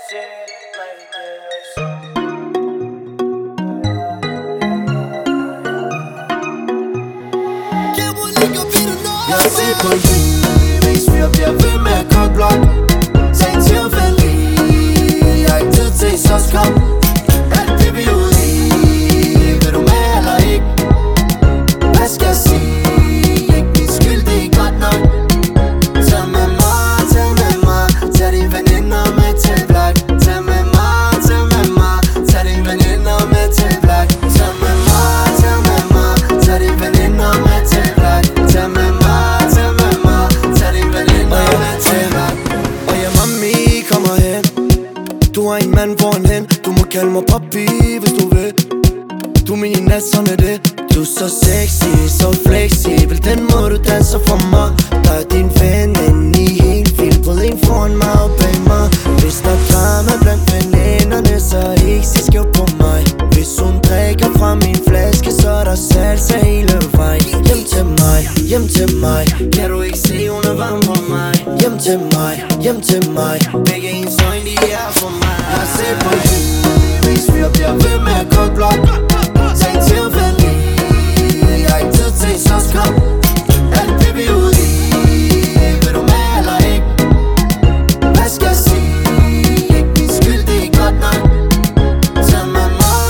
Jeg ser på liv, hvis fyr bliver ved med at kokke blot. Tag en tilfældig, jeg har ikke tid til, så skam. Alt det vi er ude i, vil du med eller ikke? Hvad skal jeg sige? Ikke min skyld, det er godt nok. Tag med mig, tag dine veninder med til Black. Tag med mig, tag dine veninder med til Black. Tag med mig, tag dine veninder med til Black. Tag med mig, tag dine veninder med til Black. Og ja, mami, kommer hen. Du har en mand foran hen. Du må kalde mig papi, hvis du vil. Du er min i nat, sådan er det. Du er så sexy, så fleksibel. Den måde du danser for mig. Der er din ven inde i helt vildt. Både en foran mig og bag mig. Hvis der er drama blandt veninderne, så ikke sig skæv på mig. Hvis hun drikker fra min flaske, så er der salsa hele vejen. Hjem til mig, hjem til mig. Kan du ikke se, hun er varm for mig? Hjem til mig, hjem til mig. Begge ens øjne, de er for mig. Jeg ser på liv, hvis fyr bliver ved med at kokke blot. Tag en tilfældig, jeg har ikke tid til, så skam. Alt det vi er ude i, vil du med eller ikke? Hvad skal jeg sige? Ikke min skyld, det er godt nok. Tag med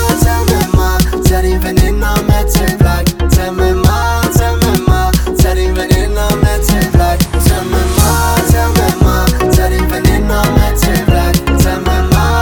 mig, tag dine veninder med til Black. Tag med mig, tag dine veninder med til Black. Tag med mig, tag dine veninder med til Black. Tag med mig,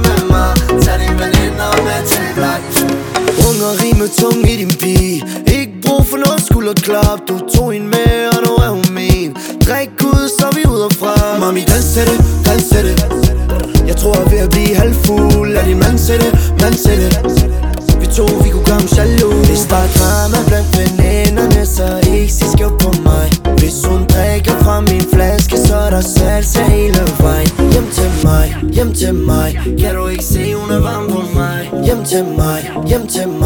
tag dine veninder med til Black. Ung og rime tung i din bil. Ikke brug for noget skulderklap. Du tog en med, og nu er hun min. Drik ud, så er vi ud og fra. Mami, dans til det, dans til det. Jeg tror jeg er ved at blive halvfuld. Lad din mand sætte, mand sætte. Vi to, vi kunne gøre ham jaloux. Hvis der er drama blandt veninderne, så ikke sig skæv på mig. Hvis hun drikker fra min flaske, så er der salsa hele vejen. Hjem til mig, hjem til mig. Kan du ikke se, hun er varm på mig? Hjem til mig, hjem til mig.